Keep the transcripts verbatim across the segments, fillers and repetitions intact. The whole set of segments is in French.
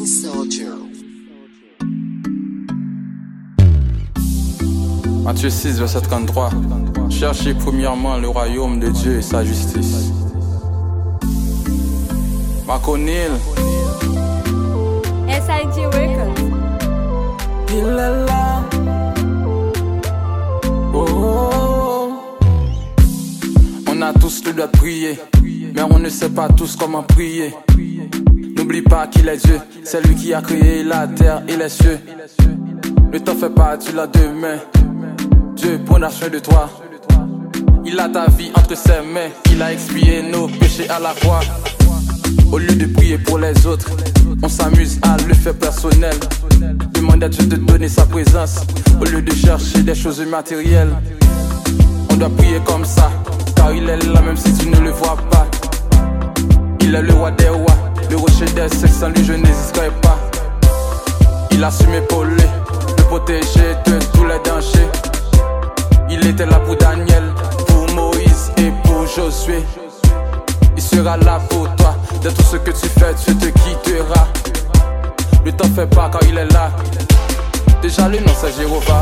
Soldier. Matthieu six, verset trente-trois. Cherchez premièrement le royaume de Dieu et sa justice. Maconil. S I G Records. Il est là. Oh, oh, oh. On a tous le droit de prier, mais on ne sait pas tous comment prier. N'oublie pas qu'il est Dieu, c'est lui qui a créé la terre et les cieux. Ne t'en fais pas, tu l'as demain. Dieu prendra soin de toi. Il a ta vie entre ses mains. Il a expié nos péchés à la croix. Au lieu de prier pour les autres, on s'amuse à le faire personnel. Demande à Dieu de donner sa présence au lieu de chercher des choses matérielles. On doit prier comme ça, car il est là même si tu ne le vois pas. Il est le roi des rois, le rocher des secs, sans lui je n'hésiterai pas. Il a su m'épauler, me protéger de tous les dangers. Il était là pour Daniel, pour Moïse et pour Josué. Il sera là pour toi, de tout ce que tu fais, Dieu te quittera. Ne t'en fais pas car il est là. Déjà le nom c'est Jéhovah.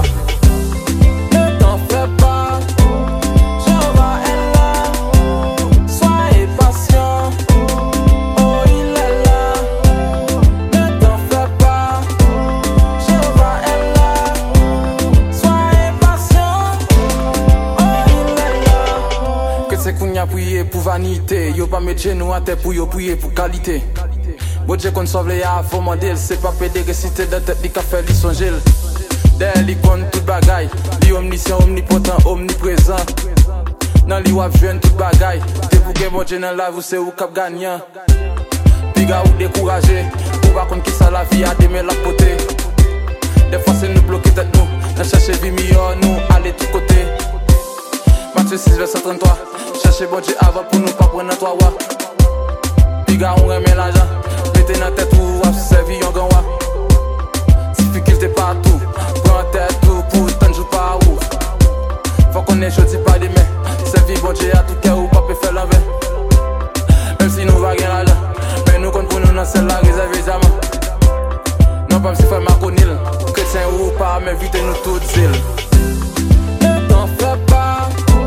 Ne t'en fais pas, Jéhovah est là. Sois patient, oh il est là. Ne t'en fais pas, Jéhovah est là. Sois patient, oh il est là. Que c'est qu'on y a prié pour vanité. Yo pas mettre genoux à terre pour yo prier pour qualité. Bon Dieu qu'on sauve les faut demander. C'est pas pédé réciter de tête, li ka fait li songe. Derrière li compte tout bagaille. Li omniscient, omnipotent, omniprésent. Nan li wap jwenn tout bagaille. Te pou gen bon Dieu nan la vous c'est ou kap gagnant. Piga ou découragé. Ou pas contre qui ça la vie a démé la côté. Des fois c'est nous bloquer tête nous. Nan chercher vie meilleure nous aller tout côté. Matthieu six verset trente-trois. Chercher bon Dieu avant pour nous pas prendre toi wa. Piga ou remet l'argent. Mettez dans tête ou à servir yon gan wa. Difficulté partout, prends tête tout pour t'en jouer pas où. Faut qu'on ait choisi pas demain. Servir bon Dieu à tout cœur ou pas peut faire l'envers. Même si nous va gagner l'argent, mais nous compte pour nous dans celle-là réservée jamais. Non pas si fait ma conil, chrétien ou pas, mais vite nous toutes îles. Ne t'en fais pas.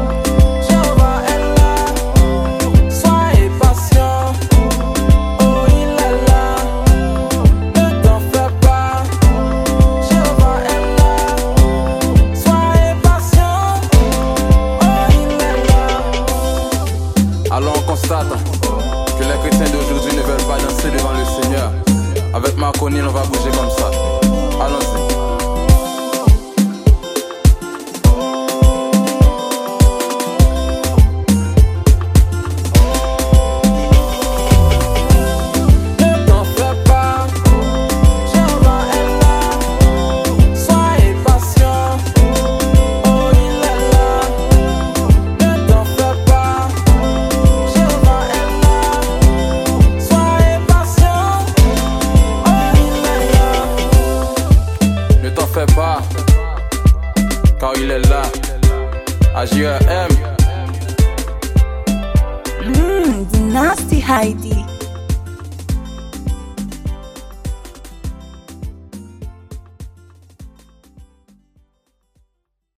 Alors on constate que les chrétiens d'aujourd'hui ne veulent pas danser devant le Seigneur. Avec Maconil, on va bouger comme ça. Allons-y. Fais pas, car il est là. A J R M. Mmm, the nasty Heidi.